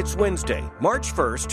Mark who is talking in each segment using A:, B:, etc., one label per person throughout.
A: It's Wednesday, March 1st,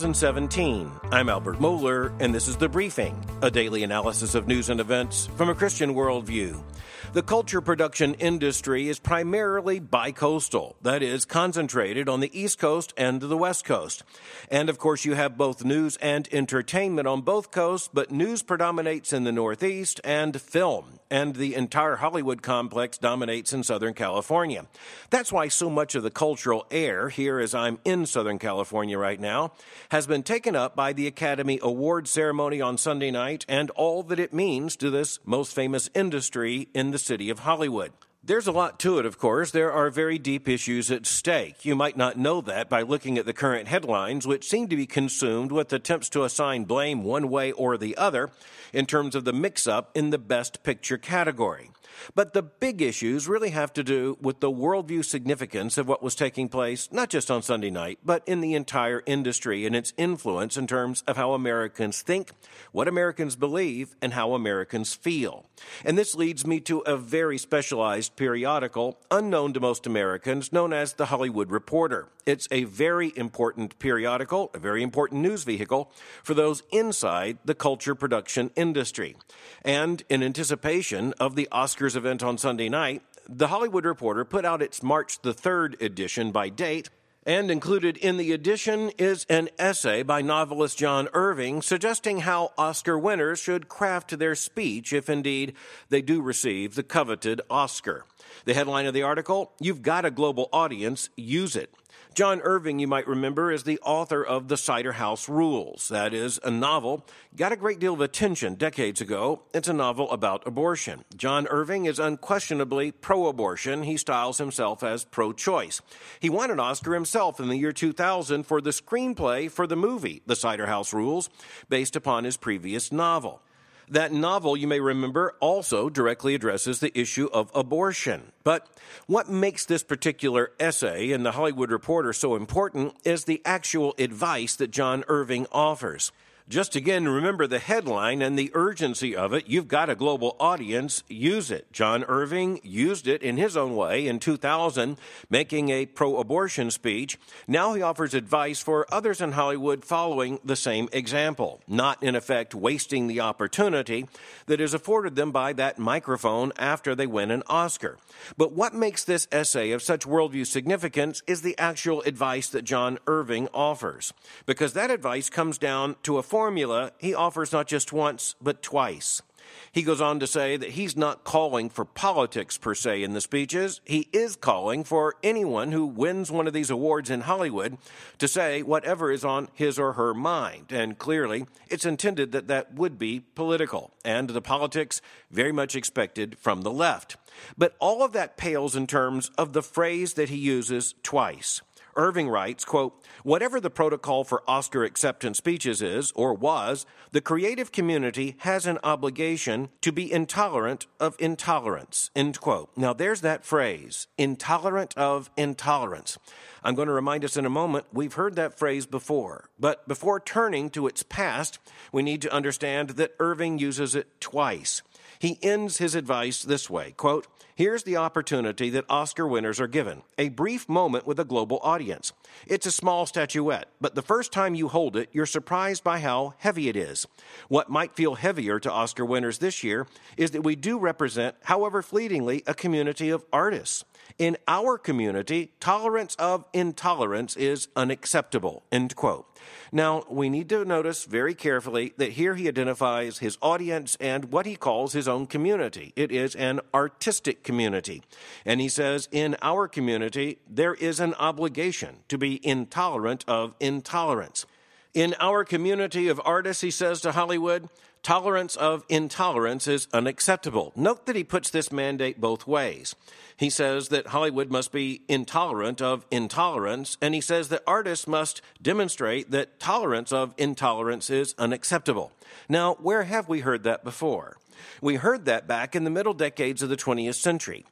A: 2017. I'm Albert Mohler, and this is The Briefing, a daily analysis of news and events from a Christian worldview. The culture production industry is primarily bicoastal, that is, concentrated on the East Coast and the West Coast. And of course, you have both news and entertainment on both coasts, but news predominates in the Northeast and film, and the entire Hollywood complex dominates in Southern California. That's why so much of the cultural air here, as I'm in Southern California right now, has been taken up by the Academy Awards ceremony on Sunday night and all that it means to this most famous industry in the city of Hollywood. There's a lot to it, of course. There are very deep issues at stake. You might not know that by looking at the current headlines, which seem to be consumed with attempts to assign blame one way or the other in terms of the mix-up in the Best Picture category. But the big issues really have to do with the worldview significance of what was taking place, not just on Sunday night, but in the entire industry and its influence in terms of how Americans think, what Americans believe, and how Americans feel. And this leads me to a very specialized periodical, unknown to most Americans, known as The Hollywood Reporter. It's a very important periodical, a very important news vehicle for those inside the culture production industry. And in anticipation of the Oscars event on Sunday night, The Hollywood Reporter put out its March the 3rd edition by date, and included in the edition is an essay by novelist John Irving suggesting how Oscar winners should craft their speech if indeed they do receive the coveted Oscar. The headline of the article, "You've Got a Global Audience, Use It." John Irving, you might remember, is the author of The Cider House Rules. That is a novel, got a great deal of attention decades ago. It's a novel about abortion. John Irving is unquestionably pro-abortion. He styles himself as pro-choice. He won an Oscar himself in the year 2000 for the screenplay for the movie The Cider House Rules, based upon his previous novel. That novel, you may remember, also directly addresses the issue of abortion. But what makes this particular essay in The Hollywood Reporter so important is the actual advice that John Irving offers. Just again, remember the headline and the urgency of it. You've got a global audience, use it. John Irving used it in his own way in 2000, making a pro-abortion speech. Now he offers advice for others in Hollywood following the same example, not in effect wasting the opportunity that is afforded them by that microphone after they win an Oscar. But what makes this essay of such worldview significance is the actual advice that John Irving offers, because that advice comes down to a formula he offers not just once, but twice. He goes on to say that he's not calling for politics per se in the speeches. He is calling for anyone who wins one of these awards in Hollywood to say whatever is on his or her mind. And clearly, it's intended that that would be political, and the politics very much expected from the left. But all of that pales in terms of the phrase that he uses twice. Irving writes, quote, "Whatever the protocol for Oscar acceptance speeches is, or was, the creative community has an obligation to be intolerant of intolerance," end quote. Now there's that phrase, intolerant of intolerance. I'm going to remind us in a moment, we've heard that phrase before. But before turning to its past, we need to understand that Irving uses it twice. He ends his advice this way, quote, "Here's the opportunity that Oscar winners are given, a brief moment with a global audience. It's a small statuette, but the first time you hold it, you're surprised by how heavy it is. What might feel heavier to Oscar winners this year is that we do represent, however fleetingly, a community of artists. In our community, tolerance of intolerance is unacceptable," end quote. Now, we need to notice very carefully that here he identifies his audience and what he calls his own community. It is an artistic community. And he says, in our community, there is an obligation to be intolerant of intolerance. In our community of artists, he says to Hollywood, tolerance of intolerance is unacceptable. Note that he puts this mandate both ways. He says that Hollywood must be intolerant of intolerance, and he says that artists must demonstrate that tolerance of intolerance is unacceptable. Now, where have we heard that before? We heard that back in the middle decades of the 20th century.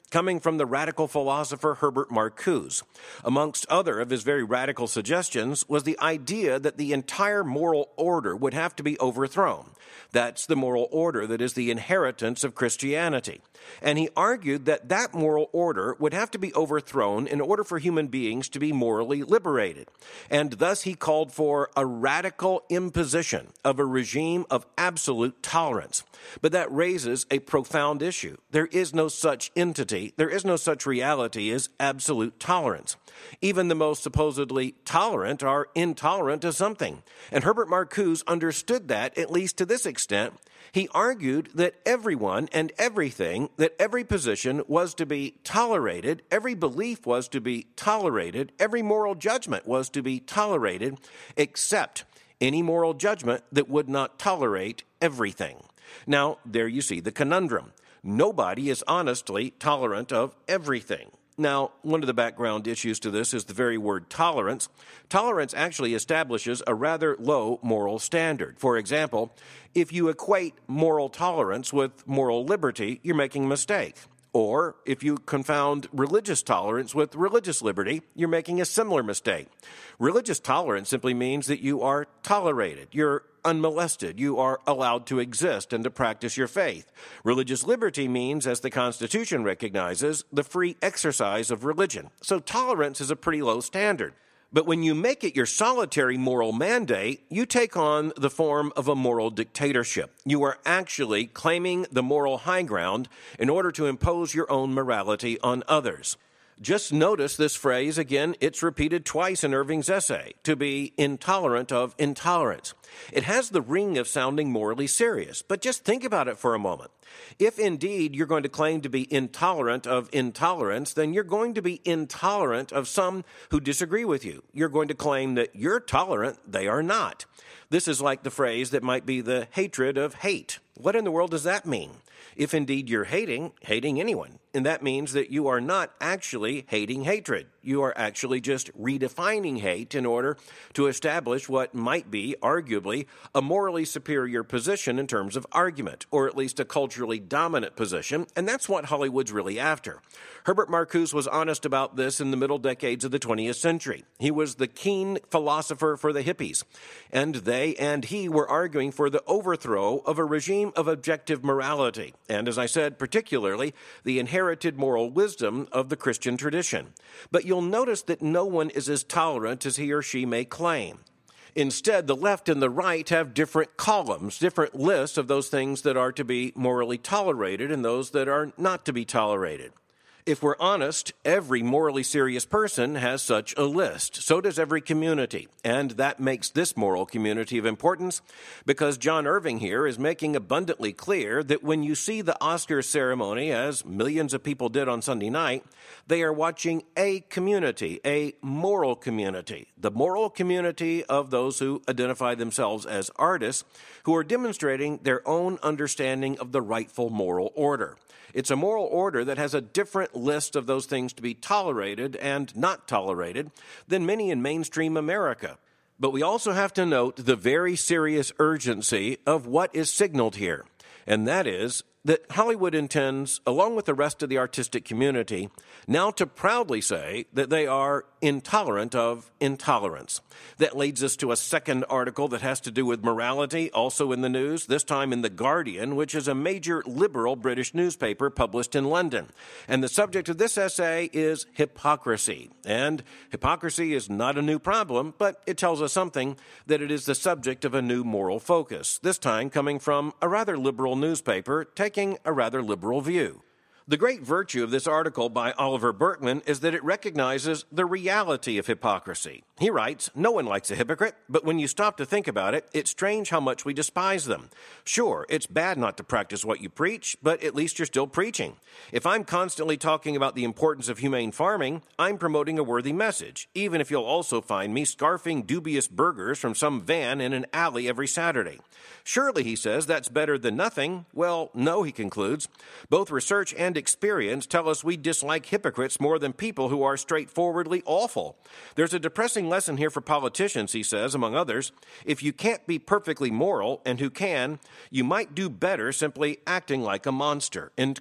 A: coming from the radical philosopher Herbert Marcuse. Amongst other of his very radical suggestions was the idea that the entire moral order would have to be overthrown. That's the moral order that is the inheritance of Christianity. And he argued that that moral order would have to be overthrown in order for human beings to be morally liberated. And thus he called for a radical imposition of a regime of absolute tolerance. But that raises a profound issue. There is no such entity, there is no such reality as absolute tolerance. Even the most supposedly tolerant are intolerant of something. And Herbert Marcuse understood that, at least to this extent. He argued that everyone and everything, that every position was to be tolerated, every belief was to be tolerated, every moral judgment was to be tolerated, except any moral judgment that would not tolerate everything. Now, there you see the conundrum. Nobody is honestly tolerant of everything. Now, one of the background issues to this is the very word tolerance. Tolerance actually establishes a rather low moral standard. For example, if you equate moral tolerance with moral liberty, you're making a mistake. Or if you confound religious tolerance with religious liberty, you're making a similar mistake. Religious tolerance simply means that you are tolerated, you're unmolested, you are allowed to exist and to practice your faith. Religious liberty means, as the Constitution recognizes, the free exercise of religion. So tolerance is a pretty low standard. But when you make it your solitary moral mandate, you take on the form of a moral dictatorship. You are actually claiming the moral high ground in order to impose your own morality on others. Just notice this phrase again, it's repeated twice in Irving's essay, to be intolerant of intolerance. It has the ring of sounding morally serious, but just think about it for a moment. If indeed you're going to claim to be intolerant of intolerance, then you're going to be intolerant of some who disagree with you. You're going to claim that you're tolerant, they are not. This is like the phrase that might be the hatred of hate. What in the world does that mean? If indeed you're hating anyone, and that means that you are not actually hating hatred. You are actually just redefining hate in order to establish what might be, arguably, a morally superior position in terms of argument, or at least a culturally dominant position, and that's what Hollywood's really after. Herbert Marcuse was honest about this in the middle decades of the 20th century. He was the keen philosopher for the hippies, and they and he were arguing for the overthrow of a regime of objective morality, and as I said, particularly the inherited moral wisdom of the Christian tradition. But you'll notice that no one is as tolerant as he or she may claim. Instead, the left and the right have different columns, different lists of those things that are to be morally tolerated and those that are not to be tolerated. If we're honest, every morally serious person has such a list. So does every community. And that makes this moral community of importance because John Irving here is making abundantly clear that when you see the Oscars ceremony, as millions of people did on Sunday night, they are watching a community, a moral community, the moral community of those who identify themselves as artists, who are demonstrating their own understanding of the rightful moral order. It's a moral order that has a different list of those things to be tolerated and not tolerated than many in mainstream America. But we also have to note the very serious urgency of what is signaled here, and that is that Hollywood intends, along with the rest of the artistic community, now to proudly say that they are intolerant of intolerance. That leads us to a second article that has to do with morality, also in the news, this time in The Guardian, which is a major liberal British newspaper published in London. And the subject of this essay is hypocrisy. And hypocrisy is not a new problem, but it tells us something that it is the subject of a new moral focus, this time coming from a rather liberal newspaper taking a rather liberal view. The great virtue of this article by Oliver Burkeman is that it recognizes the reality of hypocrisy. He writes, "No one likes a hypocrite, but when you stop to think about it, it's strange how much we despise them. Sure, it's bad not to practice what you preach, but at least you're still preaching. If I'm constantly talking about the importance of humane farming, I'm promoting a worthy message, even if you'll also find me scarfing dubious burgers from some van in an alley every Saturday. Surely," he says, "that's better than nothing." Well, no, he concludes. Both research and experience tell us we dislike hypocrites more than people who are straightforwardly awful. There's a depressing lesson here for politicians, he says, among others. If you can't be perfectly moral, and who can, you might do better simply acting like a monster, end quote.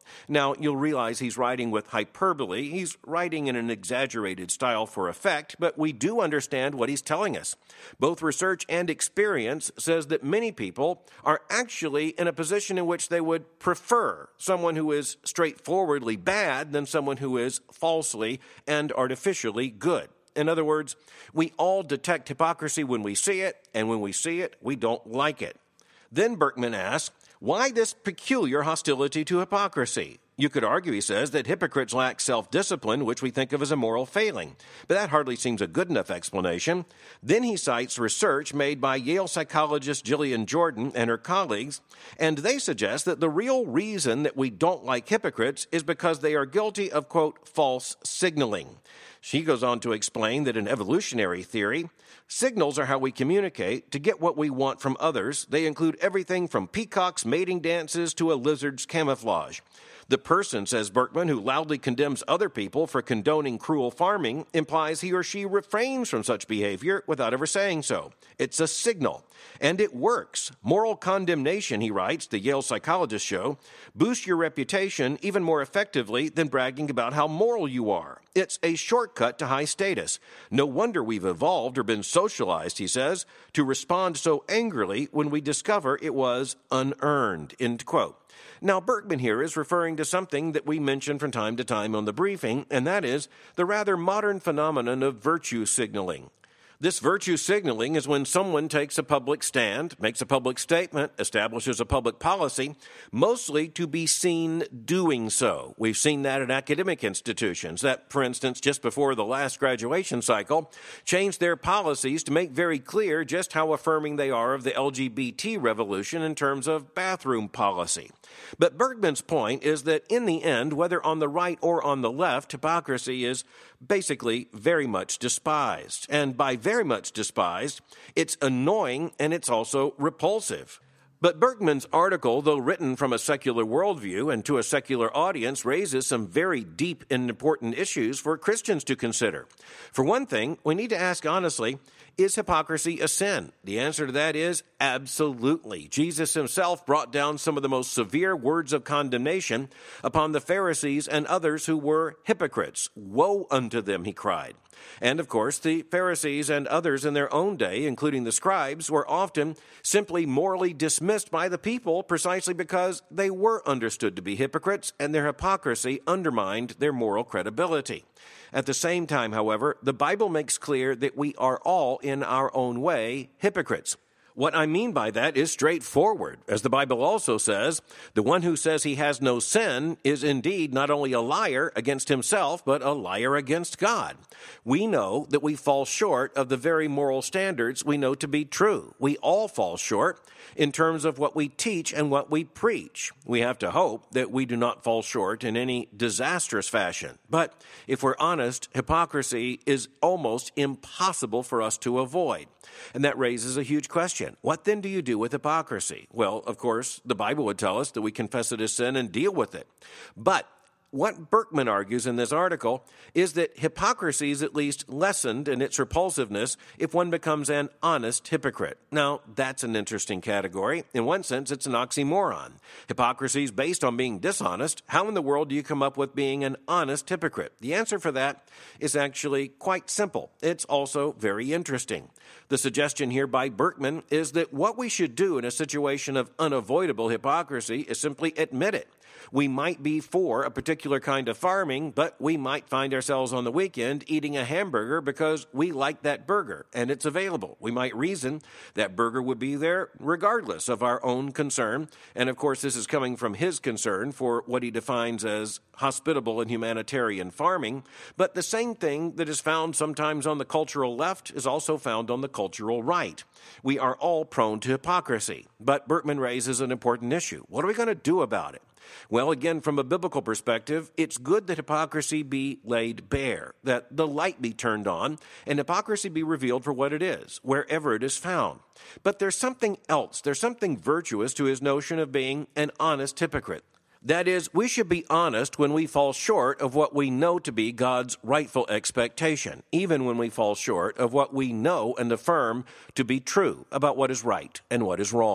A: Now, you'll realize he's writing with hyperbole. He's writing in an exaggerated style for effect, but we do understand what he's telling us. Both research and experience says that many people are actually in a position in which they would prefer someone who is straightforwardly bad than someone who is falsely and artificially good. In other words, we all detect hypocrisy when we see it, and when we see it, we don't like it. Then Berkman asks, why this peculiar hostility to hypocrisy? You could argue, he says, that hypocrites lack self-discipline, which we think of as a moral failing. But that hardly seems a good enough explanation. Then he cites research made by Yale psychologist Gillian Jordan and her colleagues, and they suggest that the real reason that we don't like hypocrites is because they are guilty of, quote, false signaling. She goes on to explain that in evolutionary theory, signals are how we communicate to get what we want from others. They include everything from peacocks' mating dances to a lizard's camouflage. The person, says Berkman, who loudly condemns other people for condoning cruel farming implies he or she refrains from such behavior without ever saying so. It's a signal. And it works. Moral condemnation, he writes, the Yale psychologists show, boosts your reputation even more effectively than bragging about how moral you are. It's a shortcut to high status. No wonder we've evolved or been socialized, he says, to respond so angrily when we discover it was unearned, end quote. Now, Berkman here is referring to something that we mention from time to time on the briefing, and that is the rather modern phenomenon of virtue signaling. This virtue signaling is when someone takes a public stand, makes a public statement, establishes a public policy, mostly to be seen doing so. We've seen that in academic institutions that, for instance, just before the last graduation cycle, changed their policies to make very clear just how affirming they are of the LGBT revolution in terms of bathroom policy. But Berkman's point is that in the end, whether on the right or on the left, hypocrisy is basically very much despised. And by very much despised, it's annoying and it's also repulsive. But Berkman's article, though written from a secular worldview and to a secular audience, raises some very deep and important issues for Christians to consider. For one thing, we need to ask honestly, is hypocrisy a sin? The answer to that is absolutely. Jesus himself brought down some of the most severe words of condemnation upon the Pharisees and others who were hypocrites. Woe unto them, he cried. And, of course, the Pharisees and others in their own day, including the scribes, were often simply morally dismissed by the people precisely because they were understood to be hypocrites and their hypocrisy undermined their moral credibility. At the same time, however, the Bible makes clear that we are all, in our own way, hypocrites. What I mean by that is straightforward. As the Bible also says, the one who says he has no sin is indeed not only a liar against himself, but a liar against God. We know that we fall short of the very moral standards we know to be true. We all fall short in terms of what we teach and what we preach. We have to hope that we do not fall short in any disastrous fashion. But if we're honest, hypocrisy is almost impossible for us to avoid. And that raises a huge question. What then do you do with hypocrisy? Well, of course, the Bible would tell us that we confess it as sin and deal with it. But what Berkman argues in this article is that hypocrisy is at least lessened in its repulsiveness if one becomes an honest hypocrite. Now, that's an interesting category. In one sense, it's an oxymoron. Hypocrisy is based on being dishonest. How in the world do you come up with being an honest hypocrite? The answer for that is actually quite simple. It's also very interesting. The suggestion here by Berkman is that what we should do in a situation of unavoidable hypocrisy is simply admit it. We might be for a particular kind of farming, but we might find ourselves on the weekend eating a hamburger because we like that burger and it's available. We might reason that burger would be there regardless of our own concern. And of course, this is coming from his concern for what he defines as hospitable and humanitarian farming. But the same thing that is found sometimes on the cultural left is also found on the cultural right. We are all prone to hypocrisy. But Berkman raises an important issue. What are we going to do about it? Well, again, from a biblical perspective, it's good that hypocrisy be laid bare, that the light be turned on, and hypocrisy be revealed for what it is, wherever it is found. But there's something else. There's something virtuous to his notion of being an honest hypocrite. That is, we should be honest when we fall short of what we know to be God's rightful expectation, even when we fall short of what we know and affirm to be true about what is right and what is wrong.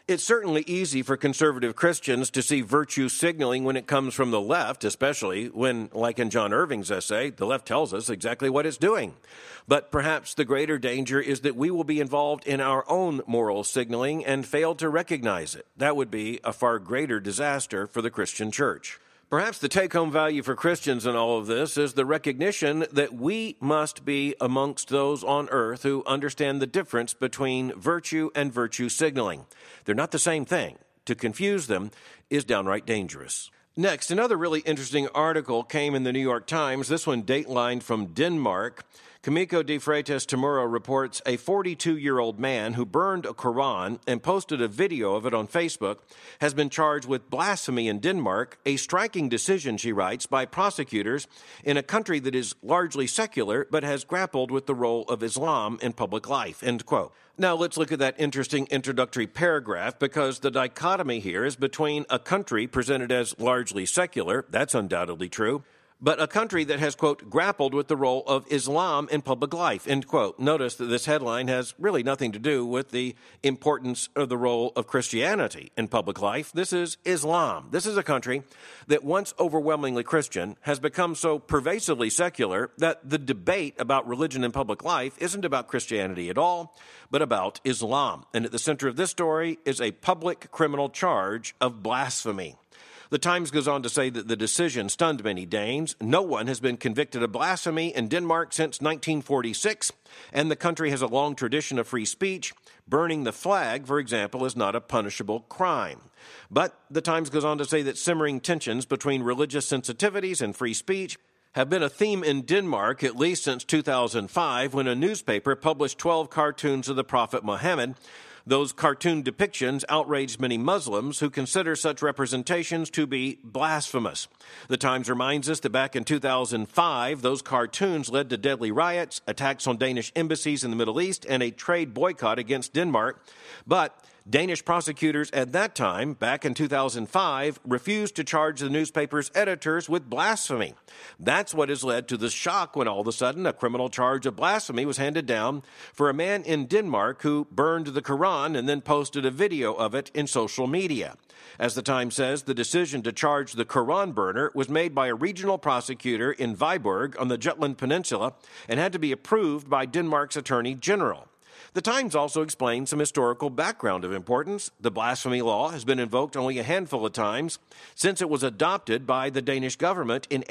A: It's certainly easy for conservative Christians to see virtue signaling when it comes from the left, especially when, like in John Irving's essay, the left tells us exactly what it's doing. But perhaps the greater danger is that we will be involved in our own moral signaling and fail to recognize it. That would be a far greater disaster for the Christian church. Perhaps the take-home value for Christians in all of this is the recognition that we must be amongst those on earth who understand the difference between virtue and virtue signaling. They're not the same thing. To confuse them is downright dangerous. Next, another really interesting article came in the New York Times, this one datelined from Denmark. Kimiko de Freitas Tamura reports a 42-year-old man who burned a Quran and posted a video of it on Facebook has been charged with blasphemy in Denmark, a striking decision, she writes, by prosecutors in a country that is largely secular but has grappled with the role of Islam in public life, end quote. Now let's look at that interesting introductory paragraph, because the dichotomy here is between a country presented as largely secular, that's undoubtedly true, but a country that has, quote, grappled with the role of Islam in public life, end quote. Notice that this headline has really nothing to do with the importance of the role of Christianity in public life. This is Islam. This is a country that, once overwhelmingly Christian, has become so pervasively secular that the debate about religion in public life isn't about Christianity at all, but about Islam. And at the center of this story is a public criminal charge of blasphemy. The Times goes on to say that the decision stunned many Danes. No one has been convicted of blasphemy in Denmark since 1946, and the country has a long tradition of free speech. Burning the flag, for example, is not a punishable crime. But the Times goes on to say that simmering tensions between religious sensitivities and free speech have been a theme in Denmark at least since 2005, when a newspaper published 12 cartoons of the Prophet Muhammad. Those cartoon depictions outraged many Muslims who consider such representations to be blasphemous. The Times reminds us that back in 2005, those cartoons led to deadly riots, attacks on Danish embassies in the Middle East, and a trade boycott against Denmark. But Danish prosecutors at that time, back in 2005, refused to charge the newspaper's editors with blasphemy. That's what has led to the shock when all of a sudden a criminal charge of blasphemy was handed down for a man in Denmark who burned the Quran and then posted a video of it in social media. As the Times says, the decision to charge the Quran burner was made by a regional prosecutor in Viborg on the Jutland Peninsula and had to be approved by Denmark's Attorney General. The Times also explains some historical background of importance. The blasphemy law has been invoked only a handful of times since it was adopted by the Danish government in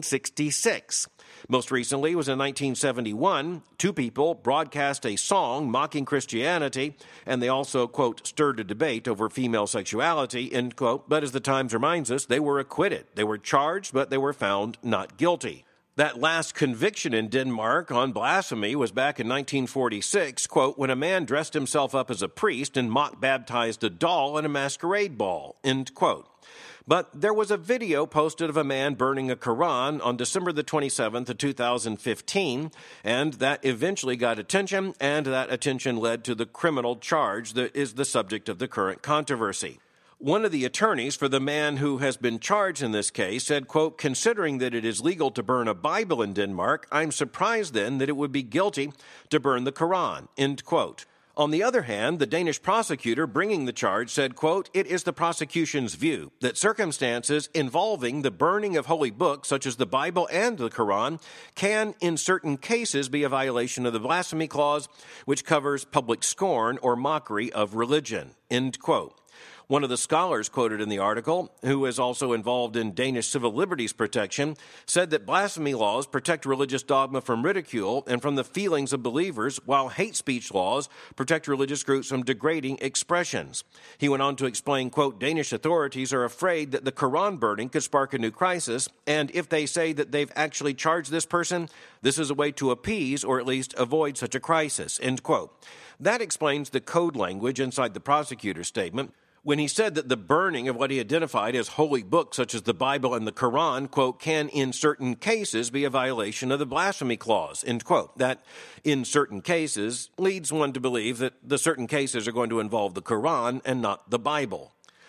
A: 1866. Most recently was in 1971. Two people broadcast a song mocking Christianity, and they also, quote, stirred a debate over female sexuality, end quote. But as the Times reminds us, they were acquitted. They were charged, but they were found not guilty. That last conviction in Denmark on blasphemy was back in 1946, quote, when a man dressed himself up as a priest and mock-baptized a doll in a masquerade ball, end quote. But there was a video posted of a man burning a Quran on December the 27th of 2015, and that eventually got attention, and that attention led to the criminal charge that is the subject of the current controversy. One of the attorneys for the man who has been charged in this case said, quote, considering that it is legal to burn a Bible in Denmark, I'm surprised then that it would be guilty to burn the Quran, end quote. On the other hand, the Danish prosecutor bringing the charge said, quote, it is the prosecution's view that circumstances involving the burning of holy books, such as the Bible and the Quran, can in certain cases be a violation of the blasphemy clause, which covers public scorn or mockery of religion, end quote. One of the scholars quoted in the article, who is also involved in Danish civil liberties protection, said that blasphemy laws protect religious dogma from ridicule and from the feelings of believers, while hate speech laws protect religious groups from degrading expressions. He went on to explain, quote, Danish authorities are afraid that the Quran burning could spark a new crisis, and if they say that they've actually charged this person, this is a way to appease or at least avoid such a crisis, end quote. That explains the code language inside the prosecutor's statement, when he said that the burning of what he identified as holy books such as the Bible and the Quran, quote, can in certain cases be a violation of the blasphemy clause, end quote. That in certain cases leads one to believe that the certain cases are going to involve the Quran and not the Bible.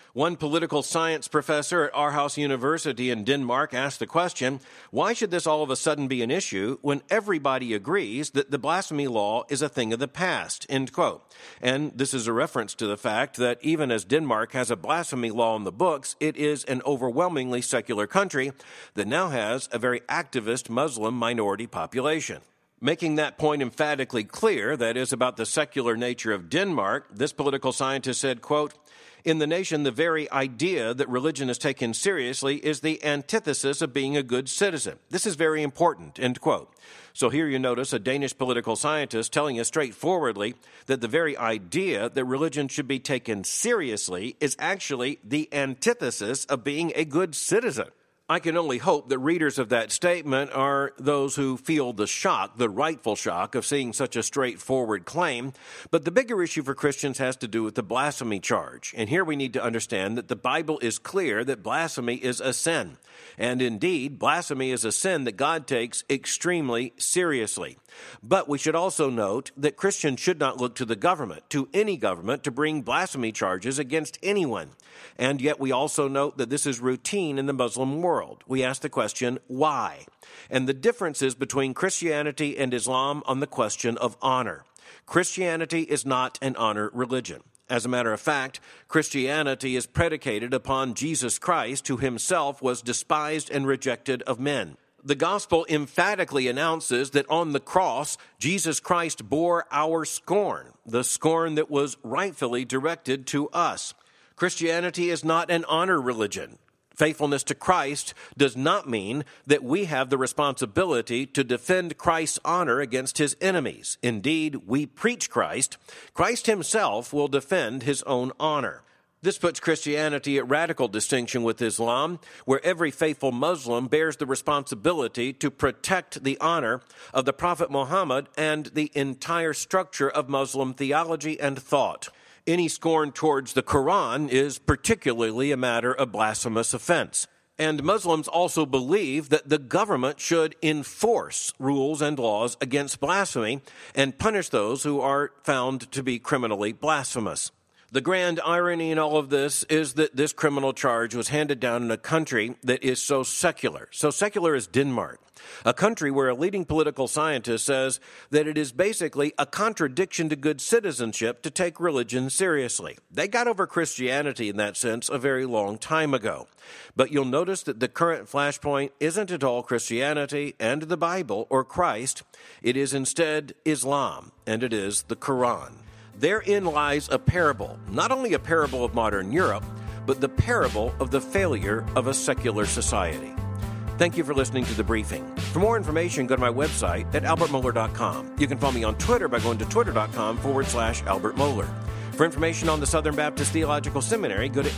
A: One political science professor at Aarhus University in Denmark asked the question, why should this all of a sudden be an issue when everybody agrees that the blasphemy law is a thing of the past, end quote. And this is a reference to the fact that even as Denmark has a blasphemy law in the books, it is an overwhelmingly secular country that now has a very activist Muslim minority population. Making that point emphatically clear, that is, about the secular nature of Denmark, this political scientist said, quote, in the nation, the very idea that religion is taken seriously is the antithesis of being a good citizen. This is very important, end quote. So here you notice a Danish political scientist telling us straightforwardly that the very idea that religion should be taken seriously is actually the antithesis of being a good citizen. I can only hope that readers of that statement are those who feel the shock, the rightful shock, of seeing such a straightforward claim. But the bigger issue for Christians has to do with the blasphemy charge. And here we need to understand that the Bible is clear that blasphemy is a sin. And indeed, blasphemy is a sin that God takes extremely seriously. But we should also note that Christians should not look to the government, to any government, to bring blasphemy charges against anyone. And yet we also note that this is routine in the Muslim world. We ask the question, why? And the differences between Christianity and Islam on the question of honor. Christianity is not an honor religion. As a matter of fact, Christianity is predicated upon Jesus Christ, who himself was despised and rejected of men. The gospel emphatically announces that on the cross, Jesus Christ bore our scorn, the scorn that was rightfully directed to us. Christianity is not an honor religion. Faithfulness to Christ does not mean that we have the responsibility to defend Christ's honor against his enemies. Indeed, we preach Christ. Christ himself will defend his own honor. This puts Christianity at radical distinction with Islam, where every faithful Muslim bears the responsibility to protect the honor of the Prophet Muhammad and the entire structure of Muslim theology and thought. Any scorn towards the Quran is particularly a matter of blasphemous offense. And Muslims also believe that the government should enforce rules and laws against blasphemy and punish those who are found to be criminally blasphemous. The grand irony in all of this is that this criminal charge was handed down in a country that is so secular as Denmark, a country where a leading political scientist says that it is basically a contradiction to good citizenship to take religion seriously. They got over Christianity in that sense a very long time ago. But you'll notice that the current flashpoint isn't at all Christianity and the Bible or Christ. It is instead Islam, and it is the Quran. Therein lies a parable, not only a parable of modern Europe, but the parable of the failure of a secular society. Thank you for listening to The Briefing. For more information, go to my website at albertmohler.com. You can follow me on Twitter by going to twitter.com/Albert Mohler. For information on the Southern Baptist Theological Seminary, go to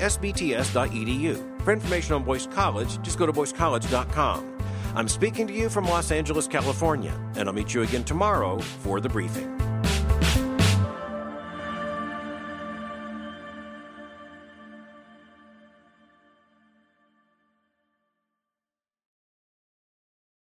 A: sbts.edu. For information on Boyce College, just go to boycecollege.com. I'm speaking to you from Los Angeles, California, and I'll meet you again tomorrow for The Briefing.